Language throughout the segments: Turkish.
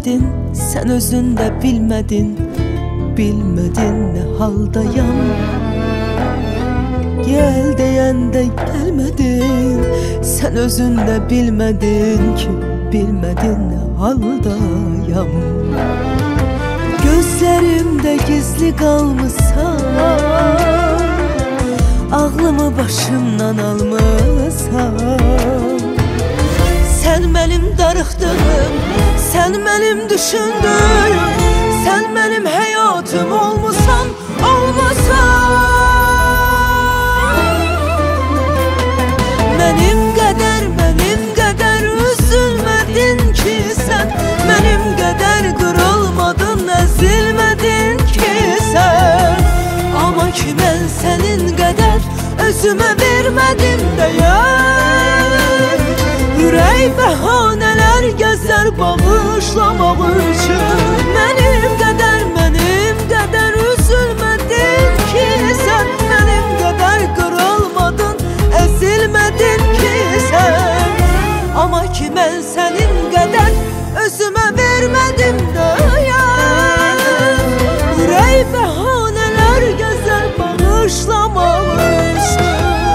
üzülmedin, sen özünde bilmedin, bilmedin ne haldayam. Gel deyende gelmedin, sen özünde bilmedin ki, bilmedin ne haldayam. Gözlerimde gizli kalmışsan, ağlımı başımdan almışsan. Sen benim darıxdığım, sen benim düşündüğüm, sen benim hayatım olmusan, olmusan. Benim kadar üzülmedin ki sen, benim kadar kırılmadın, ezilmedin ki sen. Ama ki ben senin kadar özüme vermedim değer. Yürek bəhanələr gəzər bağışlamaq üçün. Benim kadar üzülmedin ki sen, benim kadar kırılmadın, ezilmedin ki sen. Ama ki ben senin kadar özüme vermedim değer. Yürek bəhanələr gəzər bağışlamaq üçün.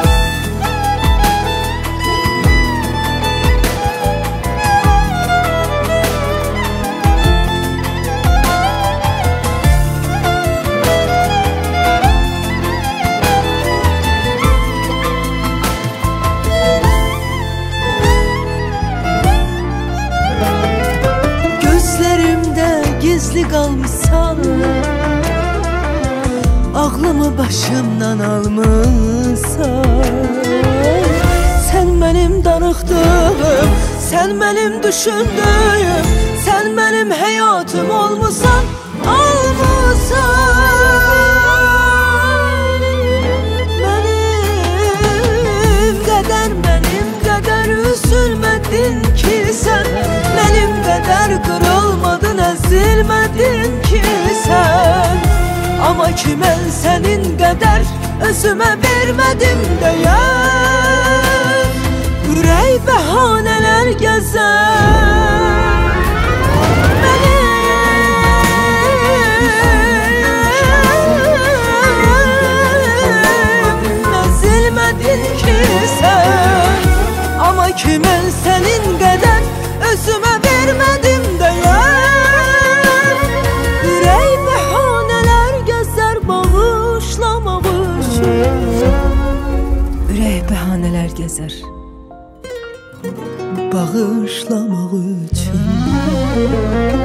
Gizli kalmışsan, ağlımı başımdan almışsan. Sen benim darıxdığım, sen benim düşündüğüm, sen benim hayatım olmusan, olmusan. Benim kadar üzülmedin ki sen, benim kadar kırılmadın, ezilmedin ki sen. Ama ki ben senin kadar özüme vermedim değer. Yürek bəhanələr gəzər ezilmedin ki sen. Ama ki ben senin kadar özüme vermedim değer. Yürek bəhanələr gəzər bağışlamaq üçün. Ürək bəhanələr gəzər bağışlamaq üçün.